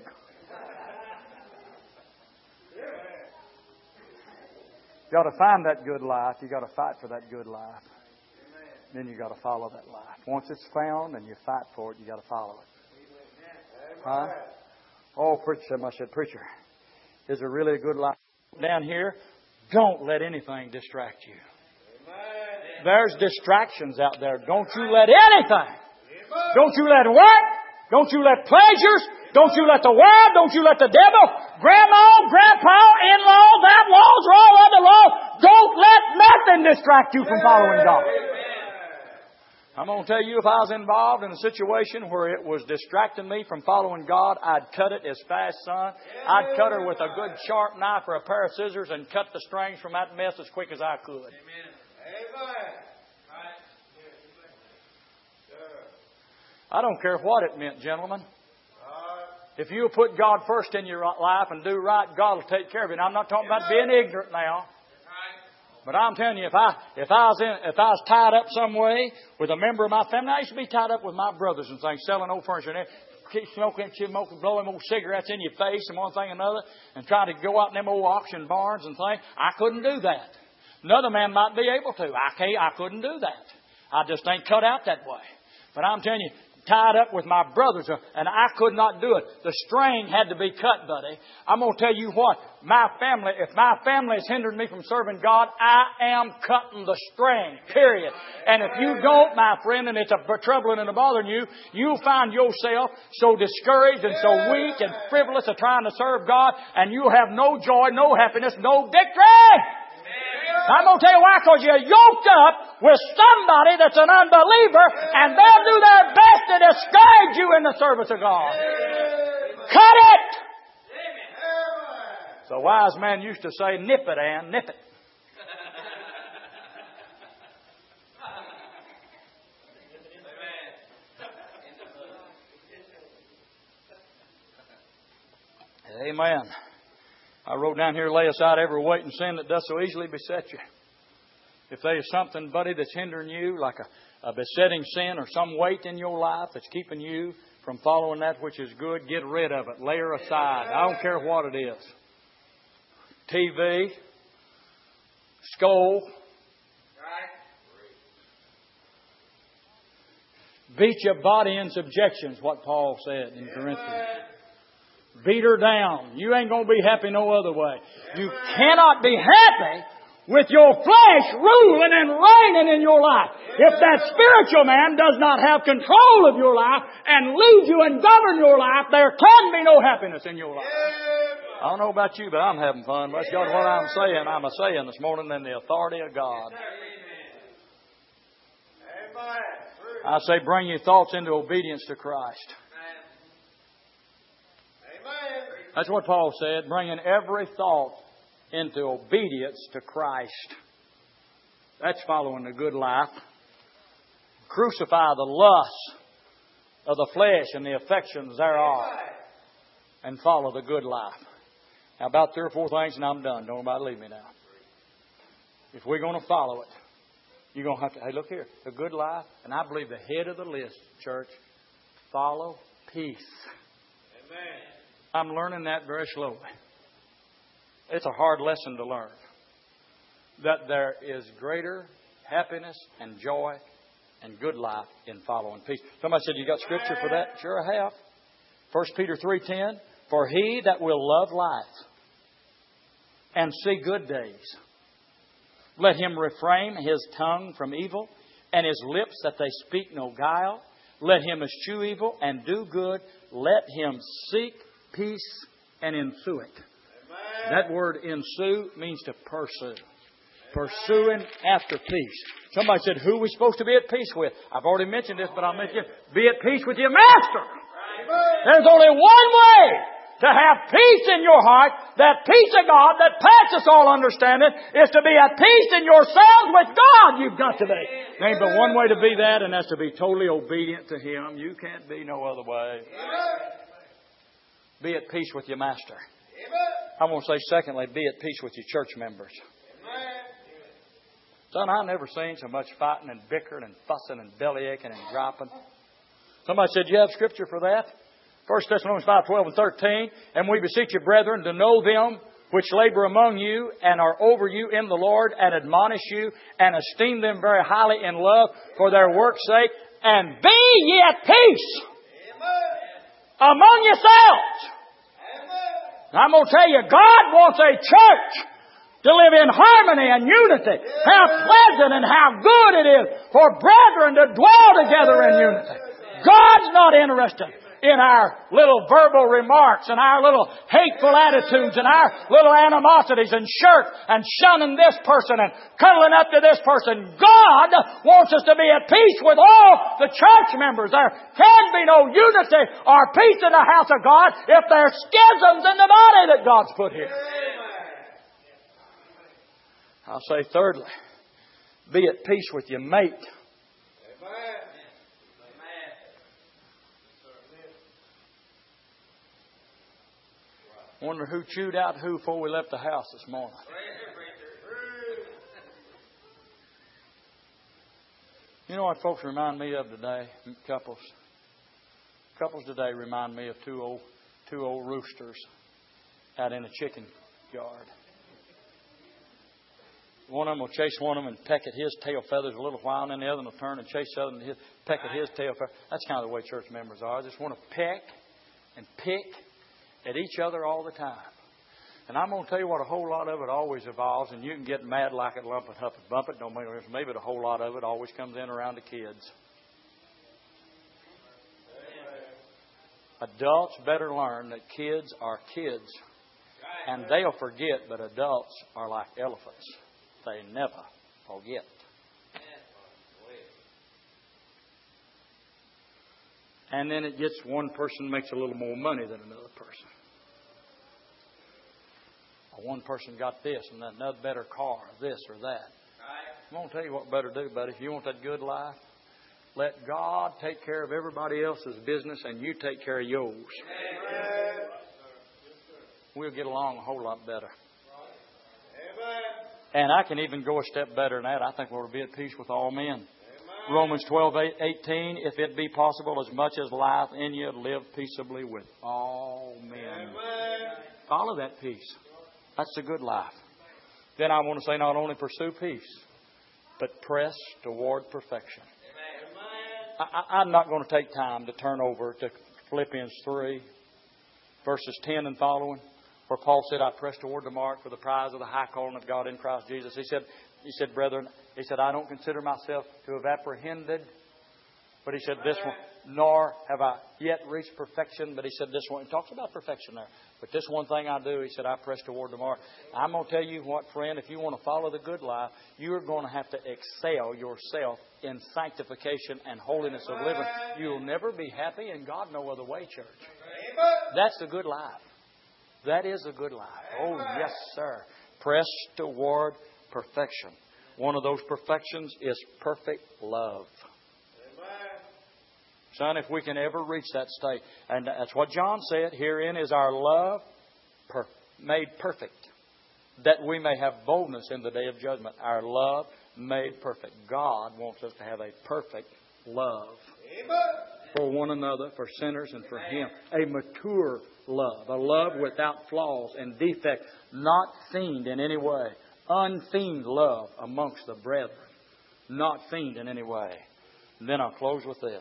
You got to find that good life. You got to fight for that good life. Then you got to follow that life. Once it's found and you fight for it, you got to follow it. Huh? Oh, preacher, somebody said, preacher, is there really a good life down here? Don't let anything distract you. There's distractions out there. Don't you let anything. Don't you let work. Don't you let pleasures. Don't you let the world. Don't you let the devil, grandma, grandpa, in-laws, outlaws, or all other laws. Don't let nothing distract you from following God. I'm going to tell you, if I was involved in a situation where it was distracting me from following God, I'd cut it as fast, son. I'd cut her with a good sharp knife or a pair of scissors and cut the strings from that mess as quick as I could. I don't care what it meant, gentlemen. If you put God first in your life and do right, God will take care of it. And I'm not talking about being ignorant now. But I'm telling you, if I if I was in, if I was tied up some way with a member of my family, I used to be tied up with my brothers and things, selling old furniture, and keep smoking, smoking, blowing old cigarettes in your face and one thing and another, and trying to go out in them old auction barns and things. I couldn't do that. Another man might be able to. I can't. I couldn't do that. I just ain't cut out that way. But I'm telling you, tied up with my brothers, and I could not do it. The string had to be cut, buddy. I'm going to tell you what, my family, if my family is hindering me from serving God, I am cutting the string, period. And if you don't, my friend, and it's a troubling and a bothering you, you'll find yourself so discouraged and so weak and frivolous of trying to serve God, and you'll have no joy, no happiness, no victory. I'm going to tell you why, because you're yoked up with somebody that's an unbeliever, and they'll do their best to discourage you in the service of God. Cut it! So a wise man used to say, nip it, Ann, nip it. Amen. I wrote down here, lay aside every weight and sin that does so easily beset you. If there is something, buddy, that's hindering you, like a, a besetting sin or some weight in your life that's keeping you from following that which is good, get rid of it. Lay her aside. I don't care what it is. T V, skull, beat your body in subjection is what Paul said in Corinthians. Beat her down. You ain't going to be happy no other way. You cannot be happy with your flesh ruling and reigning in your life. If that spiritual man does not have control of your life and lead you and govern your life, there can be no happiness in your life. I don't know about you, but I'm having fun. Bless God, what I'm saying, I'm a saying this morning in the authority of God. I say bring your thoughts into obedience to Christ. That's what Paul said, bringing every thought into obedience to Christ. That's following the good life. Crucify the lust of the flesh and the affections thereof, and follow the good life. Now, about three or four things, and I'm done. Don't nobody leave me now. If we're going to follow it, you're going to have to, hey, look here, the good life, and I believe the head of the list, church, follow peace. Amen. I'm learning that very slowly. It's a hard lesson to learn. That there is greater happiness and joy and good life in following peace. Somebody said, you got scripture for that? Sure I have. First Peter three ten. For he that will love life and see good days, let him refrain his tongue from evil and his lips that they speak no guile. let him eschew evil and do good. Let him seek peace and ensue it. That word ensue means to pursue. Pursuing after peace. Somebody said, who are we supposed to be at peace with? I've already mentioned this, but I'll mention it. Be at peace with your master. There's only one way to have peace in your heart. That peace of God that passes all understanding is to be at peace in yourselves with God. You've got to be. There ain't but one way to be that, and that's to be totally obedient to Him. You can't be no other way. Be at peace with your master. I want to say, secondly, be at peace with your church members. Son, I've never seen so much fighting and bickering and fussing and bellyaching and griping. Somebody said, you have Scripture for that? First Thessalonians five, twelve and thirteen. And we beseech you, brethren, to know them which labor among you and are over you in the Lord, and admonish you, and esteem them very highly in love for their work's sake. And be ye at peace among yourselves. I'm going to tell you, God wants a church to live in harmony and unity. How pleasant and how good it is for brethren to dwell together in unity. God's not interested in our little verbal remarks and our little hateful attitudes and our little animosities and shirk and shunning this person and cuddling up to this person. God wants us to be at peace with all the church members. There can be no unity or peace in the house of God if there are schisms in the body that God's put here. I'll say thirdly, be at peace with your mate. Wonder who chewed out who before we left the house this morning. You know what folks remind me of today? Couples. Couples today remind me of two old two old roosters out in a chicken yard. One of them will chase one of them and peck at his tail feathers a little while, and then the other one will turn and chase the other and peck at his tail feathers. That's kind of the way church members are. They just want to peck and pick at each other all the time. And I'm going to tell you what, a whole lot of it always evolves, and you can get mad like it, lump it, huff it, bump it. Don't make it. Maybe a whole lot of it always comes in around the kids. Adults better learn that kids are kids, and they'll forget, but adults are like elephants. They never forget. And then it gets one person makes a little more money than another person. Or one person got this and another better car, this or that. I'm going to tell you what better do, buddy. If you want that good life, let God take care of everybody else's business and you take care of yours. We'll get along a whole lot better. And I can even go a step better than that. I think we'll be at peace with all men. Romans twelve, eighteen, if it be possible, as much as life in you, live peaceably with all men. Follow that peace. That's a good life. Then I want to say not only pursue peace, but press toward perfection. I, I'm not going to take time to turn over to Philippians three, verses ten and following, where Paul said, I press toward the mark for the prize of the high calling of God in Christ Jesus. He said, he said, brethren, he said, I don't consider myself to have apprehended. But he said this one, nor have I yet reached perfection. But he said this one, he talks about perfection there. But this one thing I do, he said, I press toward the mark. I'm going to tell you what, friend, if you want to follow the good life, you're going to have to excel yourself in sanctification and holiness of living. You'll never be happy in God no other way, church. That's the good life. That is a good life. Oh, yes, sir. Press toward perfection. One of those perfections is perfect love. Son, if we can ever reach that state, and that's what John said, herein is our love per- made perfect, that we may have boldness in the day of judgment. Our love made perfect. God wants us to have a perfect love. Amen. For one another, for sinners, and for Him. A mature love. A love without flaws and defects, not feigned in any way. Unfeigned love amongst the brethren. Not feigned in any way. And then I'll close with this.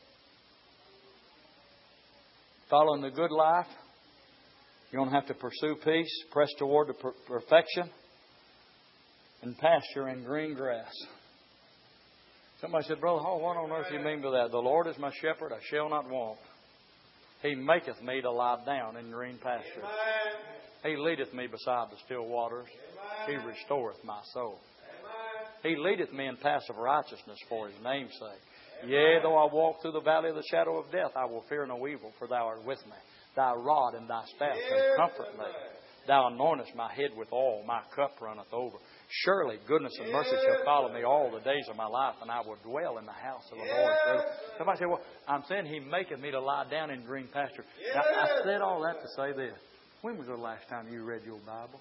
Following the good life, you're going to have to pursue peace, press toward the per- perfection, and pasture in green grass. Somebody said, Brother Hall, what on earth do you mean by that? The Lord is my shepherd, I shall not want. He maketh me to lie down in green pastures. He leadeth me beside the still waters. He restoreth my soul. He leadeth me in paths of righteousness for His name's sake. Yea, though I walk through the valley of the shadow of death, I will fear no evil, for Thou art with me. Thy rod and Thy staff can comfort me. Thou anointest my head with oil, my cup runneth over. Surely goodness and mercy shall follow me all the days of my life, and I will dwell in the house of the Lord forever. Somebody said, well, I'm saying He maketh me to lie down in green pasture. Now, I said all that to say this. When was the last time you read your Bible?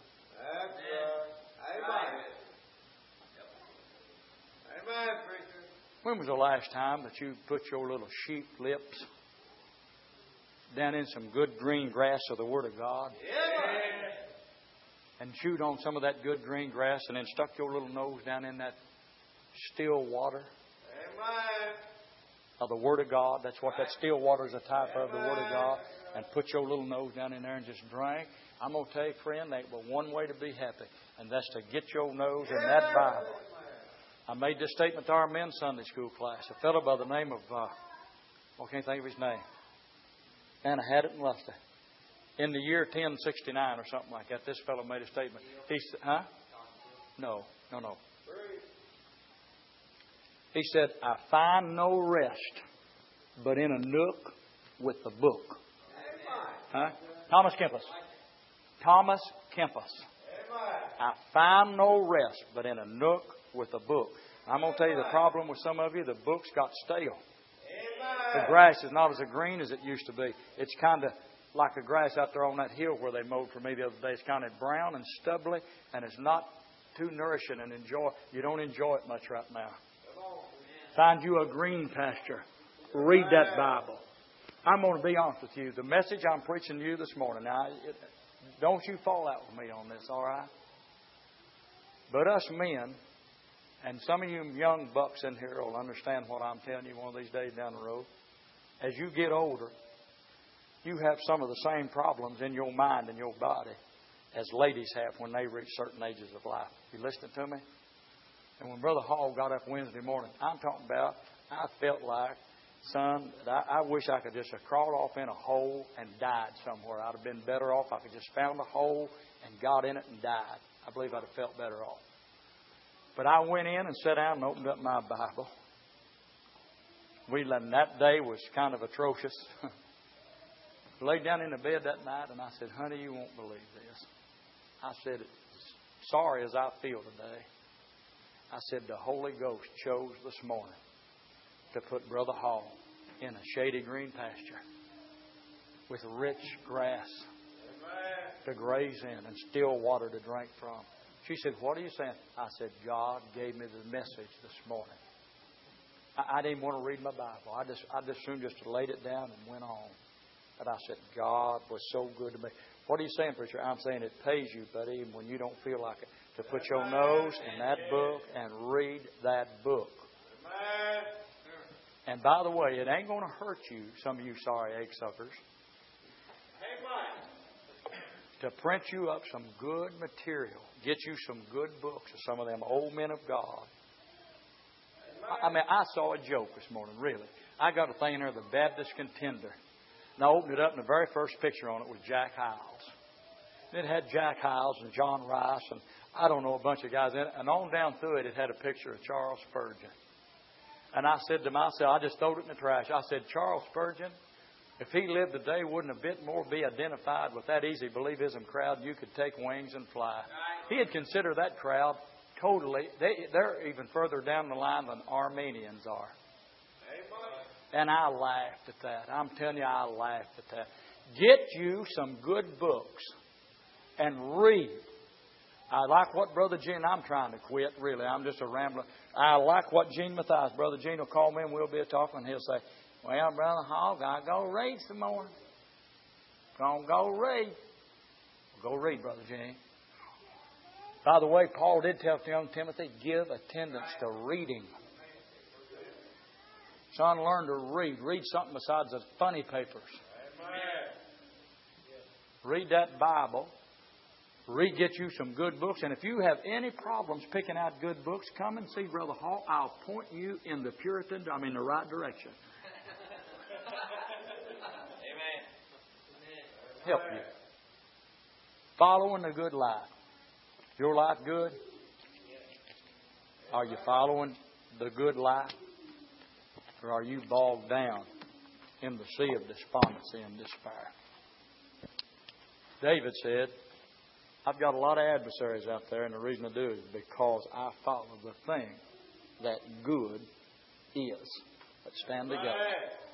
Amen. Amen, preacher. When was the last time that you put your little sheep lips down in some good green grass of the Word of God? Yeah. And chewed on some of that good green grass and then stuck your little nose down in that still water Amen. of the Word of God. That's what that still water is a type of, the Word of God. And put your little nose down in there and just drink. I'm going to tell you, friend, there but one way to be happy, and that's to get your nose in that Bible. I made this statement to our men's Sunday school class. A fellow by the name of, uh, I can't think of his name. And I had it in Leicester. In the year ten sixty-nine or something like that, this fellow made a statement. He said, huh? No, no, no. He said, I find no rest but in a nook with the book. Huh? Thomas Kempis. Thomas Kempis. I find no rest but in a nook with a book. I'm going to tell you the problem with some of you, the book's got stale. The grass is not as green as it used to be. It's kind of like a grass out there on that hill where they mowed for me the other day. It's kind of brown and stubbly, and it's not too nourishing and enjoy. You don't enjoy it much right now. Find you a green pasture. Read that Bible. I'm going to be honest with you. The message I'm preaching to you this morning, now, it, don't you fall out with me on this, all right? But us men, and some of you young bucks in here will understand what I'm telling you one of these days down the road. As you get older, you have some of the same problems in your mind and your body as ladies have when they reach certain ages of life. You listening to me? And when Brother Hall got up Wednesday morning, I'm talking about, I felt like, son, I, I wish I could just have crawled off in a hole and died somewhere. I'd have been better off. I could just found a hole and got in it and died. I believe I'd have felt better off. But I went in and sat down and opened up my Bible. We and that day was kind of atrocious. Laid down in the bed that night and I said, honey, you won't believe this. I said, sorry as I feel today. I said, the Holy Ghost chose this morning to put Brother Hall in a shady green pasture with rich grass to graze in and still water to drink from. She said, what are you saying? I said, God gave me the message this morning. I, I didn't want to read my Bible. I just I just soon just laid it down and went on. But I said, God was so good to me. What are you saying, preacher? I'm saying it pays you, buddy, when you don't feel like it, to put your nose in that book and read that book. And by the way, it ain't going to hurt you, some of you sorry egg suckers, to print you up some good material. Get you some good books of some of them old men of God. I mean, I saw a joke this morning, really. I got a thing there, the Baptist Contender. And I opened it up, and the very first picture on it was Jack Hyles. And it had Jack Hyles and John Rice and I don't know, a bunch of guys in it. And on down through it, it had a picture of Charles Spurgeon. And I said to myself, I just throwed it in the trash. I said, Charles Spurgeon, if he lived today, wouldn't a bit more be identified with that easy believism crowd? You could take wings and fly. He had considered that crowd totally, they, they're even further down the line than Armenians are. And I laughed at that. I'm telling you, I laughed at that. Get you some good books and read. I like what Brother Gene, I'm trying to quit, really. I'm just a rambler. I like what Gene Mathias, Brother Gene will call me and we'll be talking and he'll say, well, Brother Hall, I go read some more. Gonna go read. Go read, Brother Gene. By the way, Paul did tell young Timothy, give attendance to reading. Son, learn to read. Read something besides the funny papers. Read that Bible Read, get you some good books. And if you have any problems picking out good books, come and see Brother Hall. I'll point you in the Puritan, I mean the right direction. Amen. Help you. Following the good life. Is your life good? Are you following the good life? Or are you bogged down in the sea of despondency and despair? David said, I've got a lot of adversaries out there, and the reason I do is because I follow the thing that good is. Let's stand together.